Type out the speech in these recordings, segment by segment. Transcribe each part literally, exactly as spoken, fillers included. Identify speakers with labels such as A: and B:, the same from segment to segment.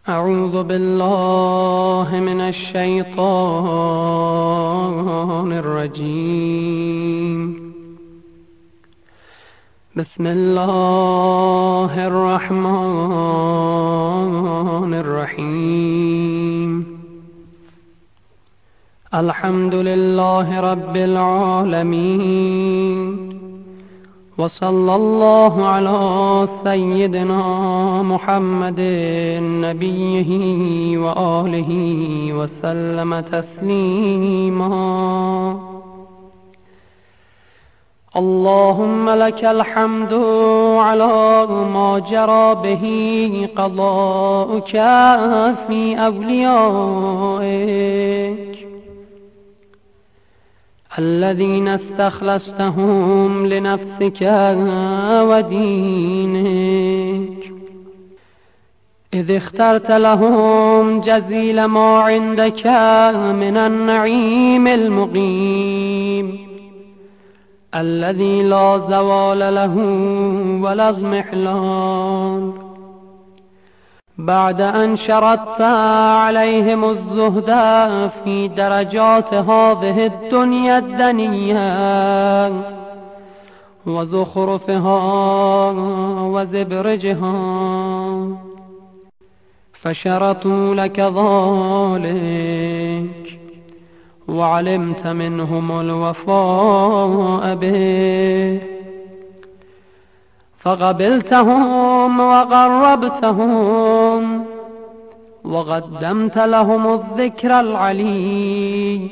A: أعوذ بالله من الشيطان الرجيم. بسم الله الرحمن الرحيم. الحمد لله رب العالمين، وصلى الله على سيدنا محمد نبيه وآله وسلم تسليما. اللهم لك الحمد على ما جرى به قضاؤك في أوليائك الذين استخلصتهم لنفسك ودينك، إذ اخترت لهم جزيل ما عندك من النعيم المقيم الذي لا زوال له ولا اضمحلال، بعد أن شردت عليهم الزهد في درجات هذه الدنيا الدنيا وزخرفها وزبرجها، فشرطوا لك ذلك وعلمت منهم الوفاء به، فقبلتهم وقربتهم وقدمت لهم الذكر العلي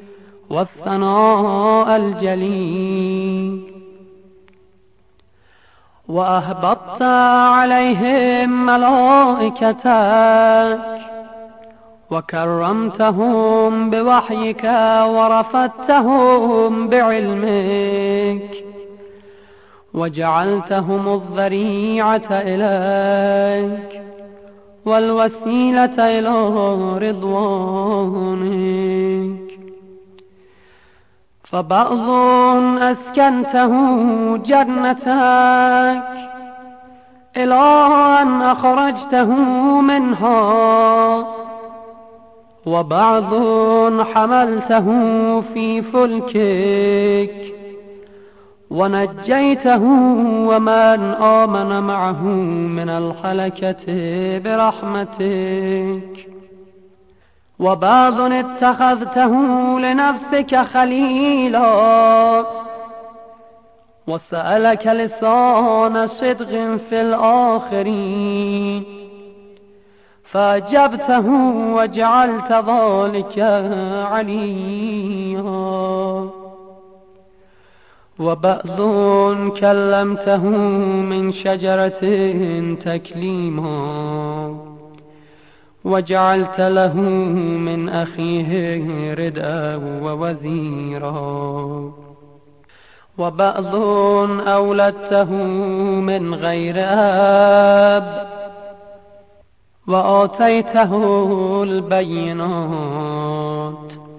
A: والثناء الجليل، وأهبطت عليهم ملائكتك وكرمتهم بوحيك ورفدتهم بعلمك وجعلتهم الذريعة إليك والوسيلة إلى رضوانك، فبعض أسكنته جنتك إلى أن أخرجته منها، وبعض حملته في فلكك ونجيته ومن آمن معه من الهلكة برحمتك، وبعض اتخذته لنفسك خليلا وسألك لسان صدق في الآخرين فأجبته وجعلت ذلك عليا، وبعض كلمته من شجرة تكليما وجعلت له من أخيه ردءا ووزيرا، وبعض أولدته من غير أب وآتيته البينات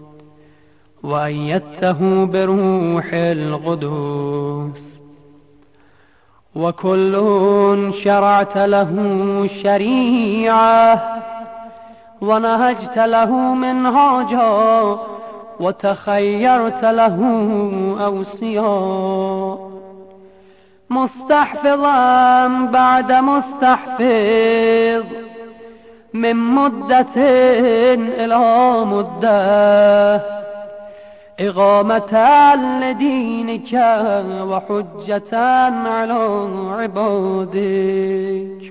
A: وأيدته بروح القدس، وكل شرعت له شريعة ونهجت له منهاجا وتخيرت له أوصياء، مستحفظا بعد مستحفظ من مدة إلى مدة، إقامة لدينك وحجة على عبادك،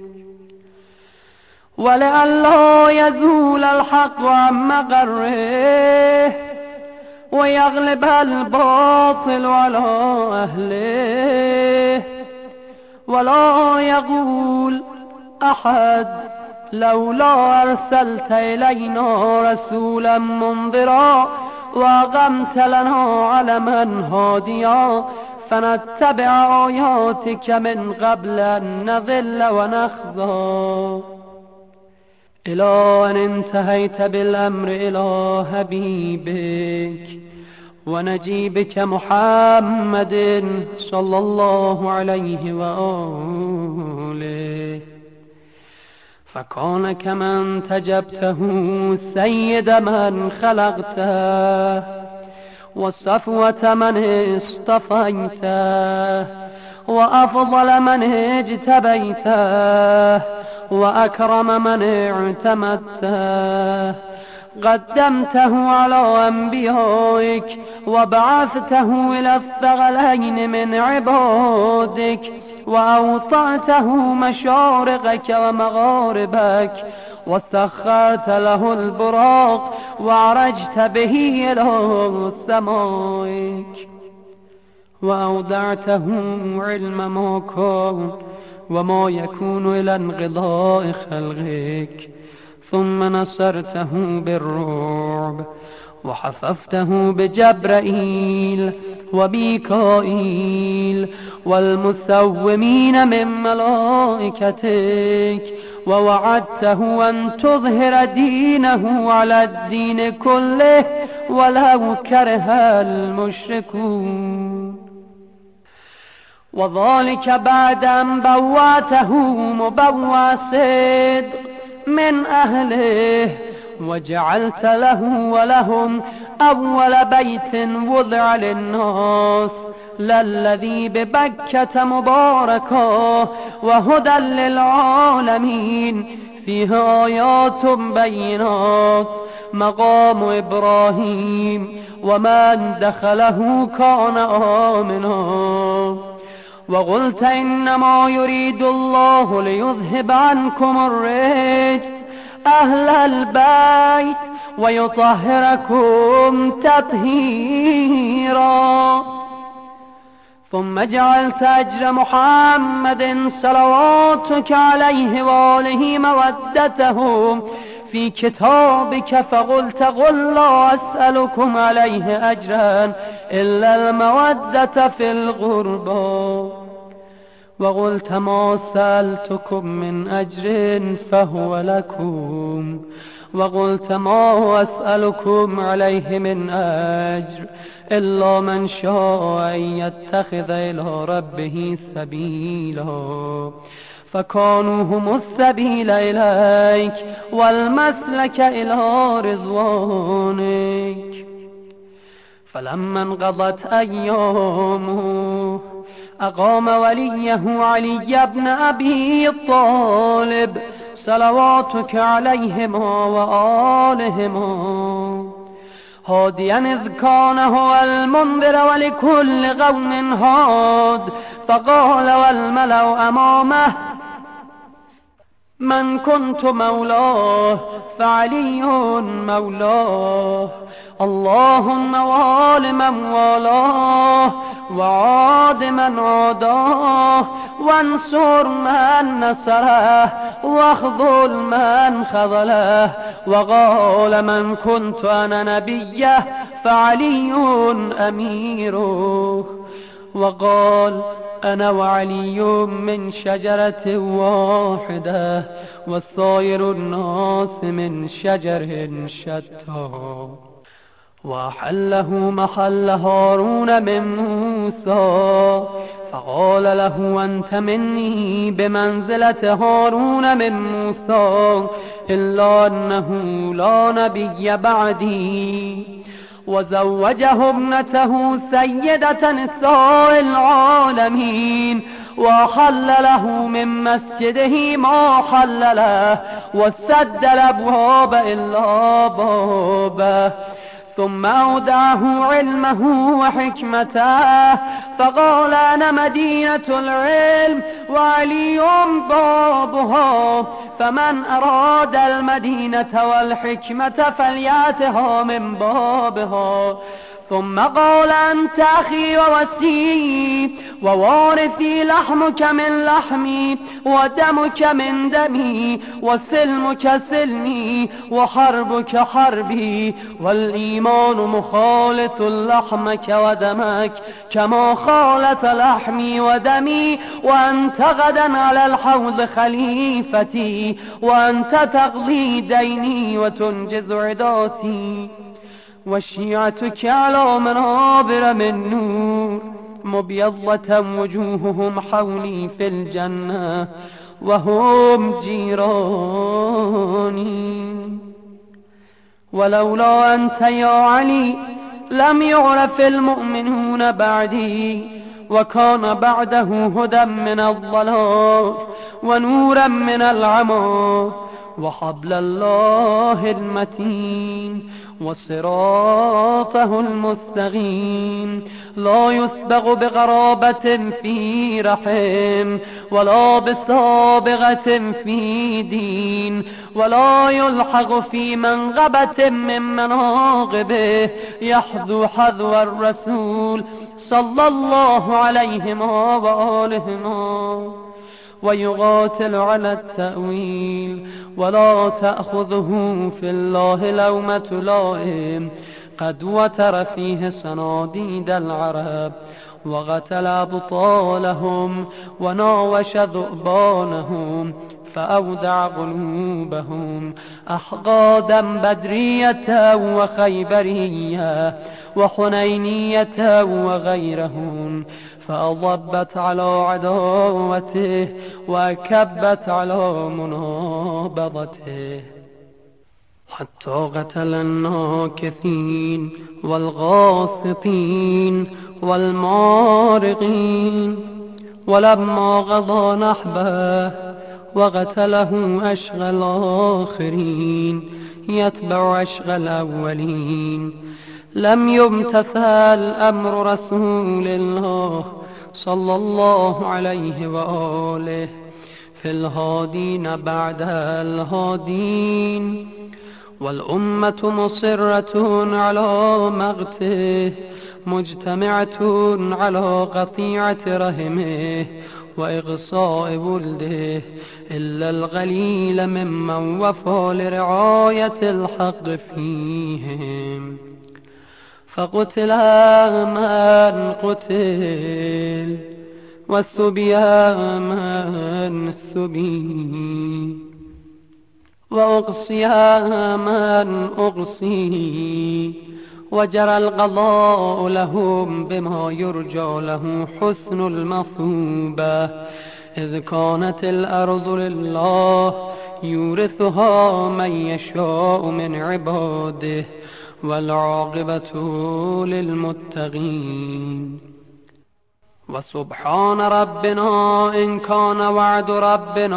A: ولئلا يزول الحق عن مقره ويغلب الباطل على أهله، ولا يقول أحد لولا أرسلت إلينا رسولا منذرا وأقمت لنا علما هاديا فنتبع آياتك من قبل أن نضل ونخزى، إلى أن انتهيت بالأمر إلى حبيبك ونجيبك محمد صلى الله عليه وآله، فكان كمن تجبته سيد من خلقته وصفوة من اصطفيته وأفضل من اجتبيته وأكرم من اعتمدته قدمته على أنبيائك وبعثته إلى الثقلين من عبادك وأوطأته مشارقك ومغاربك وسخرت له البراق وعرجت به إلى سمائك وأودعته علم ما كان وما يكون إلى انقضاء خلقك ثم نصرته بالرعب وحففته بجبرائيل وميكائيل والمسومين من ملائكتك ووعدته أن تظهر دينه على الدين كله ولو كره المشركون وذلك بعد أن بوأته مبوأ صدق من أهله وجعلت له ولهم أول بيت وضع للناس للذي ببكة مباركا وهدى للعالمين فيه آيات بينات مقام إبراهيم ومن دخله كان آمنا وقلت إنما يريد الله ليذهب عنكم الرجس أهل البيت ويطهركم تطهيرا ثم جعلت أجر محمد صلواتك عليه وآله مودته في كتابك فقلت قل لا أسألكم عليه أجرا إلا المودة في القربى وقلت ما سألتكم من أجر فهو لكم وقلت ما أسألكم عليه من أجر إلا من شاء أن يتخذ إلى ربه سبيلا فكانوا هم السبيل إليك والمسلك إلى رضوانك فلما انقضت أيامه أقام وليه علي بن أبي طالب صلواتك عليهما وآلهما هاديا إذ كان هو المنذر ولكل قوم هاد فقال والملأ أمامه من كنت مولاه فعلي مولاه اللهم وال من والاه وعاد من عاداه وانصر من نصره واخذل من خذله وقال من كنت أنا نبيه فعلي أميره وقال أنا وعلي من شجرة واحدة والصائر الناس من شجر شتى وأحله محل هارون من موسى فقال له أنت مني بمنزلة هارون من موسى إلا أنه لا نبي بعدي وزوجه ابنته سيدة نساء العالمين وحل له من مسجده ما حل له وسد الأبواب إلا بابه ثم أودعه علمه وحكمته فقال أنا مدينة العلم وعلي بابها فمن أراد المدينة والحكمة فليأتها من بابها ثم قال أنت أخي ووسيي ووارثي لحمك من لحمي ودمك من دمي وسلمك سلمي وحربك حربي والإيمان مخالط لحمك ودمك كما خالط لحمي ودمي وأنت غدا على الحوض خليفتي وأنت تقضي ديني وتنجز عداتي وشيعتك على منابر من نور مبيضة وجوههم حولي في الجنة وهم جيراني. ولولا أنت يا علي لم يعرف المؤمنون بعدي، وكان بعده هدى من الضلال ونورا من العمى، وحبل الله المتين وصراطه المستقيم، لا يسبغ بغرابة في رحم، ولا بسابغة في دين، ولا يلحق في منغبة من مناقبه، يحذو حذو الرسول صلى الله عليه وآله، ويقاتل على التأويل، ولا تأخذه في الله لومة لائم، قد وتر فيه صناديد العرب، وقتل أبطالهم وناوش ذؤبانهم، فأودع قلوبهم أحقادا بدرية وخيبرية وحنينية وغيرهن، فأضبت على عداوته وكبت على منابضته، حتى قتل الناكثين والغاسطين والمارقين. ولما قضى نحبه وقتله أشقى الآخرين يتبع أشقى الأولين، لم يمتثل أمر رسول الله صلى الله عليه وآله في الهادين بعد الهادين، والأمة مصرة على مقته، مجتمعة على قطيعة رحمه وإغصاء ولده، إلا القليل ممن وفى لرعاية الحق فيهم. فقتل من قتل، والسبي من سبي، وأقصي من أقصي، وجرى القضاء لهم بما يرجى له حسن المثوبة، إذ كانت الأرض لله يورثها من يشاء من عباده، والعاقبة للمتقين. وسبحان ربنا إن كان وعد ربنا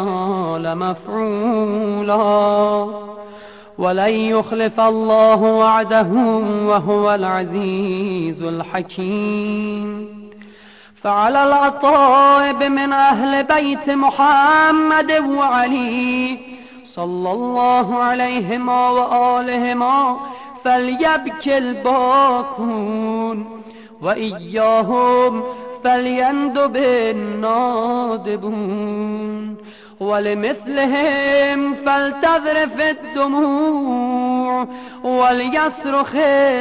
A: لمفعولا، ولن يخلف الله وعده وهو العزيز الحكيم. فعلى العطائب من أهل بيت محمد وعلي صلى الله عليهما وآلهما فليبكي الباكون، وإياهم فليندب النادبون، ولمثلهم فلتذرف الدموع، وليصرخ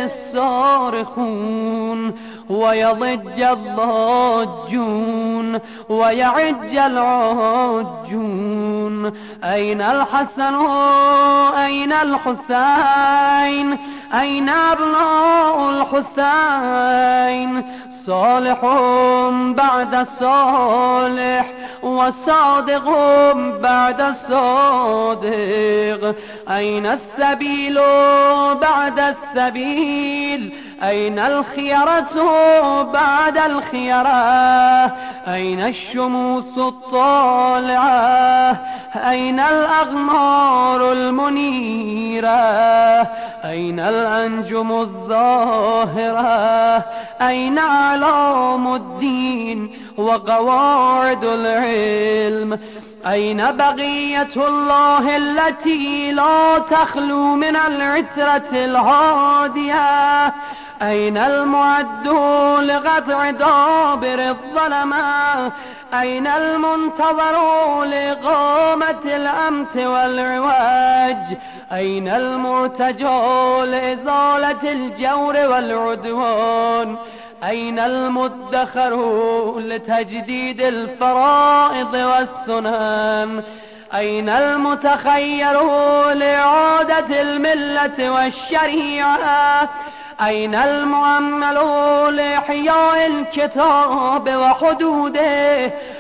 A: الصارخون، ويضج الضاجون، ويعج العاجون. أين الحسن أين الحسين، أين أبناء الحسين؟ صالح بعد صالح، وصادق بعد الصادق. أين السبيل بعد السبيل، أين الخيرة بعد الخيرة؟ أين الشموس الطالعة، أين الأغمار المنيرة؟ أين الأنجم الظاهرة؟ أين أعلام الدين وقواعد العلم؟ أين بقية الله التي لا تخلو من العترة الهادية؟ أين المعد لقطع دابر الظلمة؟ أين المنتظر لإقامة الأمت والعواج؟ أين المرتجى لإزالة الجور والعدوان؟ أين المدخر لتجديد الفرائض والسنن؟ أين المتخير لإعادة الملة والشريعة؟ أين المؤمل لإحياء الكتاب وحدوده؟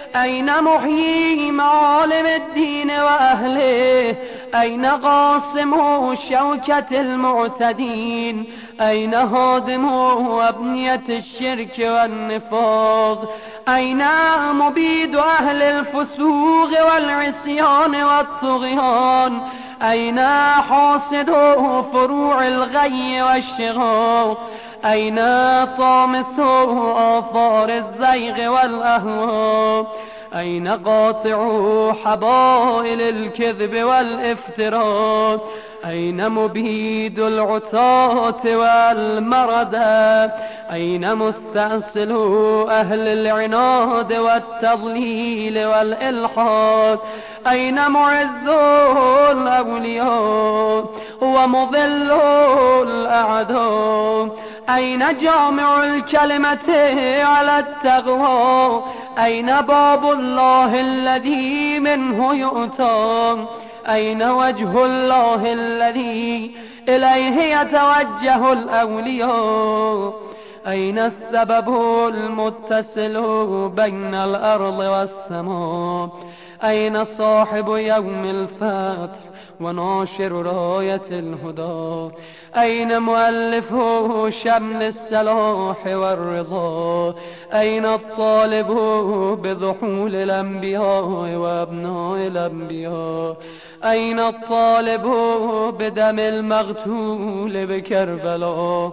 A: أين محيي معالم الدين وأهله؟ أين قاسم شوكة المعتدين؟ أين هادم أبنية الشرك والنفاق؟ أين مبيد أهل الفسوق والعصيان والطغيان؟ أين حاصد فروع الغي والشقاق؟ أين طامس آثار الزيغ والأهواء؟ أين قاطع حبائل الكذب والافتراء؟ أين مبيد العتاة والمردى؟ أين مستأصل أهل العناد والتضليل والإلحاد؟ أين معز الأولياء ومضل الأعداء؟ أين جامع الكلمة على التقوى؟ أين باب الله الذي منه يؤتى؟ أين وجه الله الذي إليه يتوجه الأولياء؟ أين السبب المتصل بين الأرض والسماء؟ أين صاحب يوم الفتح وناشر راية الهدى؟ أين مؤلف شمل السلاح والرضا؟ أين الطالب بضحول الأنبياء وأبناء الأنبياء؟ أين الطالب بدم المغتول بكربلاء؟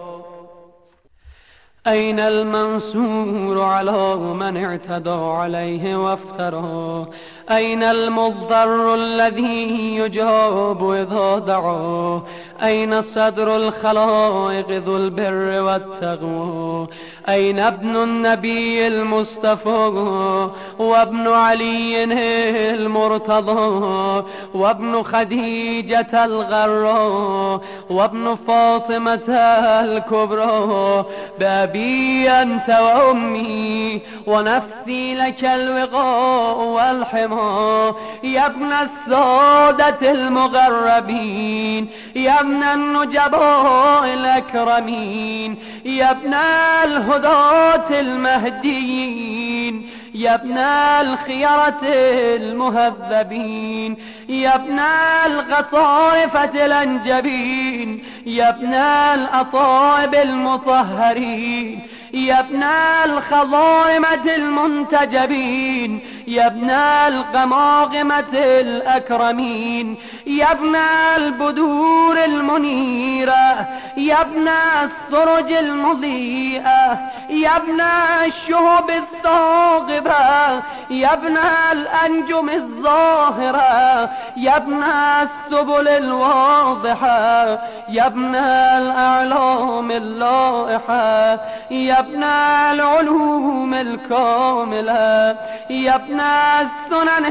A: أين المنصور على من اعتدى عليه وافترى؟ أين المضطر الذي يجاب إذا دعا؟ أين صدر الخلائق ذو البر والتقوى؟ أين ابن النبي المصطفى وابن علي المرتضى وابن خديجة الغراء وابن فاطمة الكبرى؟ بأبي أنت وأمي ونفسي لك الوقاء والحمى. يا ابن السادة المغربين، يا ابن النجباء الأكرمين، يا ابن الهداة المهديين، يا ابن الخيرة المهذبين، يا ابن القطائفة الأنجبين، يا ابن الأطائب المطهرين، يا ابن الخضائمة المنتجبين، يا ابن القماقمة الأكرمين، يا ابن البدور المنيرة، يا ابن السرج المضيئة، يا ابن الشهب الثاقبة، يا ابن الأنجم الظاهرة، يا ابن السبل الواضحة، يا ابن الأعلام اللائحة، يا ابن العلوم الكاملة، يا ابن السنن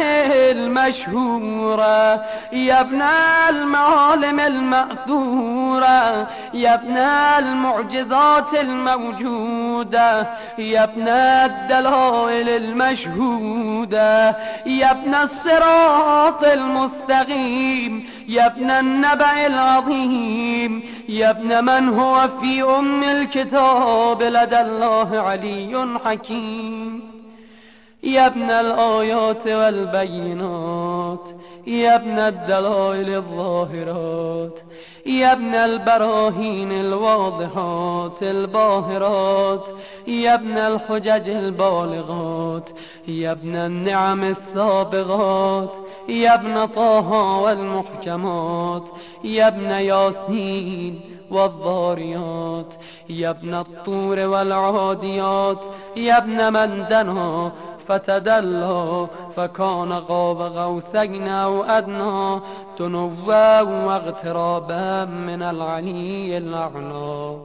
A: المشهورة، يا ابن المعالم المأثورة، يا ابن المعجزات الموجودة، يا ابن الدلائل المشهودة، يا ابن الصراط المستقيم، يا ابن النبأ العظيم، يا ابن من هو في أم الكتاب لدى الله علي حكيم، يا ابن الآيات والبينات، يا ابن الدلائل الظاهرات، يا ابن البراهين الواضحات الباهرات، يا ابن الحجج البالغات، يا ابن النعم السابغات، يا ابن طه والمحكمات، يا ابن ياسين والضاريات، يا ابن الطور والعاديات، يا ابن من دنا فتدلى فكان قاب قوسين أو أدنى تنوى واغترابا من العلي الأعلى.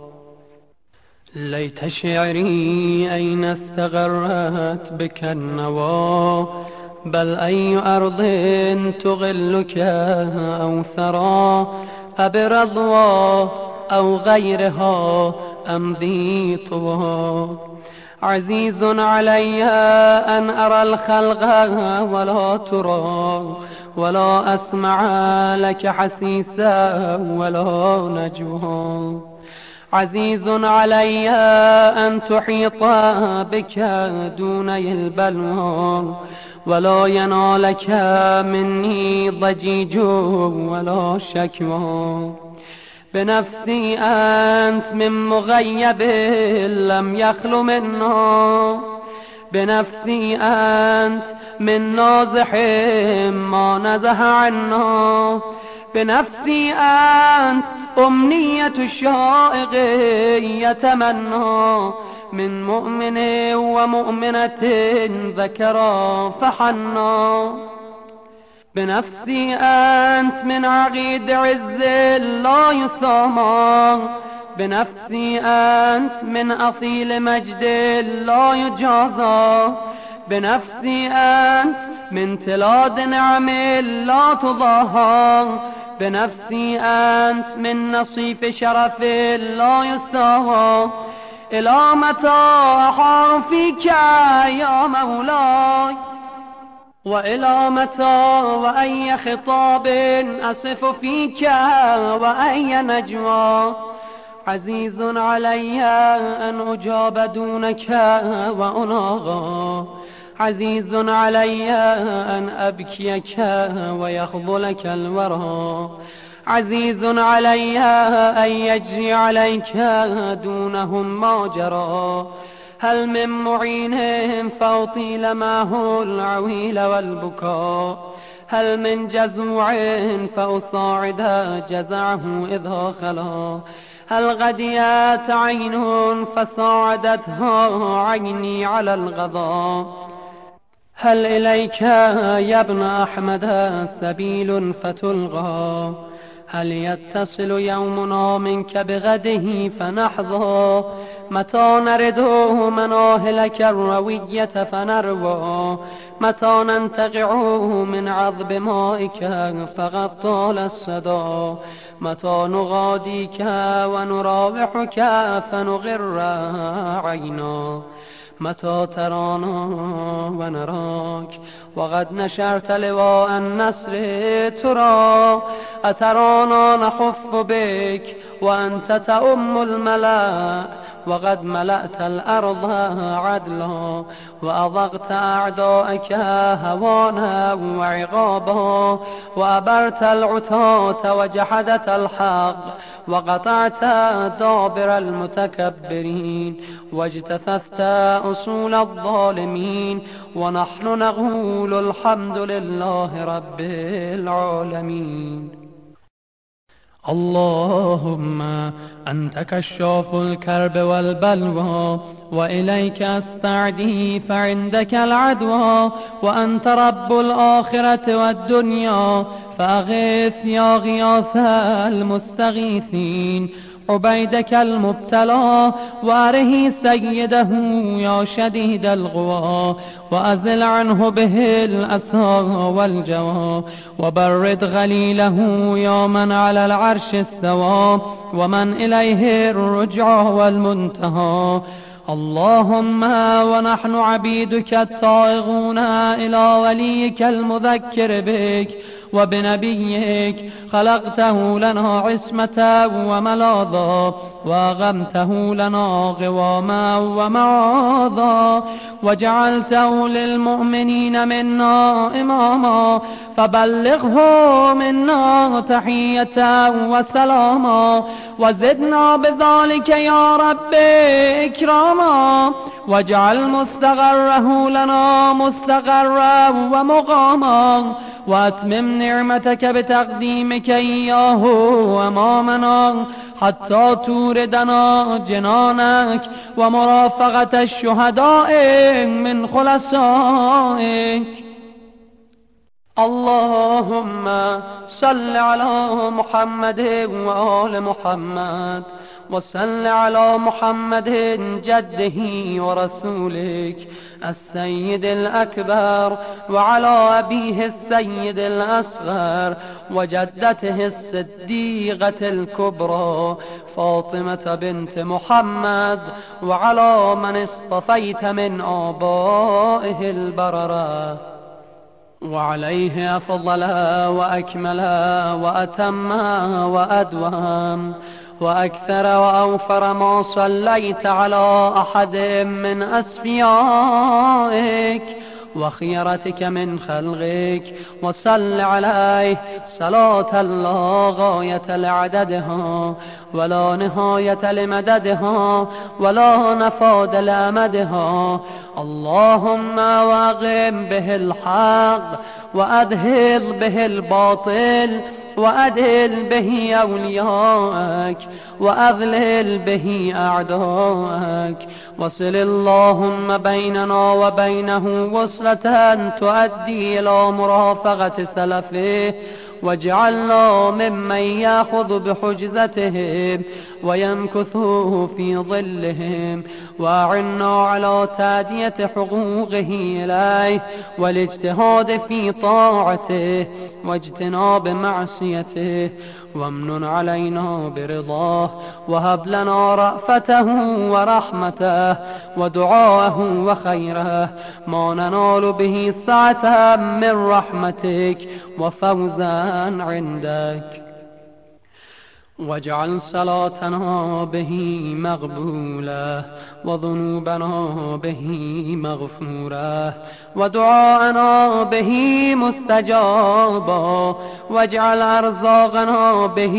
A: ليت شعري أين استغرت بك النوى، بل أي أرض تغلك أو ثرى، أبرضوى أو غيرها أمضي طوى. عزيز علي أن أرى الخلق ولا ترى، ولا أسمع لك حسيسا ولا نجوى. عزيز علي أن تحيط بك دوني البلوى ولا ينالك مني ضجيج ولا شكوى. بنفسي أنت من مغيب لم يخل منا، بنفسي أنت من نازح ما نزه عنا، بنفسي أنت أمنية الشائق يتمنى من مؤمن ومؤمنة ذكرا فحنا. بنفسي أنت من عقيد عز لا يسامى، بنفسي أنت من أصيل مجد لا يجازى، بنفسي أنت من تلاد نعم لا تضاهى، بنفسي أنت من نصيف شرف لا يستهى. إلى متى أحار فيك يا مولاي، وإلى متى وأي خطاب أصف فيك وأي نجوى. عزيز علي أن أجاب دونك وأناغى، عزيز علي أن أبكيك ويخذلك الورى، عزيز علي أن يجري عليك دونهم ما جرى. هل من معين فأطيل معه العويل والبكاء، هل من جزوع فأصاعد جزعه إذا خلا، هل غديت عين فصاعدتها عيني على الغضا. هل إليك يا ابن أحمد سبيل فتلغى، هل يتصل يومنا منك بغده فنحظى. متى نرد مناهلك الروية فنروى، متى ننتقع من عذب مائك فقد طال الصدى. متى نغاديك ونراوحك فنغر عينا، متى ترانا ونراك وقد نشرت لواء النصر ترى. أترانا نخف بك وأنت تؤم الملا، وقد ملأت الأرض عدلا وأضغت أعدائك هوانا وعقابا، وأبرت العتاة وجحدت الحق، وقطعت دابر المتكبرين، واجتثثت أصول الظالمين. ونحن نقول الحمد لله رب العالمين. اللهم أنت كشاف الكرب والبلوى، وإليك أستعدي فعندك العدوى، وأنت رب الآخرة والدنيا فأغث يا غياث المستغيثين عبيدك المبتلى، وأره سيده يا شديد الغوى، وأزل عنه به الأسى والجوى، وبرد غليله يا من على العرش استوى، ومن إليه الرجع والمنتهى. اللهم ونحن عبيدك الطائغون إلى وليك المذكر بك وبنبيك، خلقته لنا عصمة وملاذا، وأغمته لنا غواما ومعاذا، وجعلته للمؤمنين منا إماما، فبلغه منا تحية وسلاما، وزدنا بذلك يا رب إكراما، واجعل مستقره لنا مستقرا ومقاما، واتمم نعمتك بتقديمك إياه أمامنا حتى توردنا جنانك ومرافقة الشهداء من خلصائك. اللهم صل على محمد وآل محمد، وصل على محمد جده ورسولك السيد الأكبر، وعلى أبيه السيد الأصغر، وجدته الصديقة الكبرى فاطمة بنت محمد، وعلى من اصطفيت من آبائه البررة، وعليه أفضل وأكمل وأتم وأدوم، وأكثر وأوفر ما صليت على أحد من أسفيائك وخيرتك من خلقك، وصل عليه صلاة لا غاية لعددها ولا نهاية لمددها ولا نفاد لأمدها. اللهم واقم به الحق وأدهل به الباطل وأدل به أولياءك وأذلل به أعداءك، وصل اللهم بيننا وبينه وصلة تؤدي إلى مرافقة سلفه، واجعلنا ممن يأخذ بحجزتهم ويمكث في ظلهم، وأعنا على تأدية حقوقه إليه والاجتهاد في طاعته واجتناب معصيته، وامنن علينا برضاه، وهب لنا رأفته ورحمته ودعاءه وخيره ما ننال به سعة من رحمتك وفوزا عندك. واجعل صلاتنا به مقبولة وذنوبنا به مغفورة ودعاءنا به مستجابا، واجعل أرزاقنا به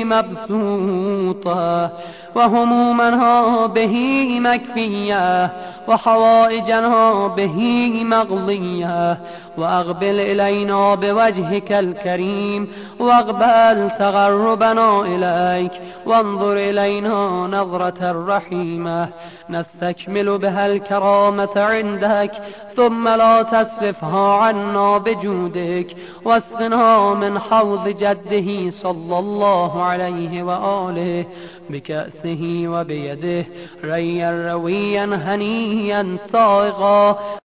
A: مبسوطة وهمومنا به مكفية وحوائجنا به مقضية، وأقبل إلينا بوجهك الكريم واقبل تغربنا إليك، وانظر إلينا نظرة رحيمة نستكمل بها الكرامة عندك، ثم لا تصرفها عنا بجودك، واسقنا من حوض جده صلى الله عليه وآله بكأسه وبيده ريا رويا هنيا سائغا.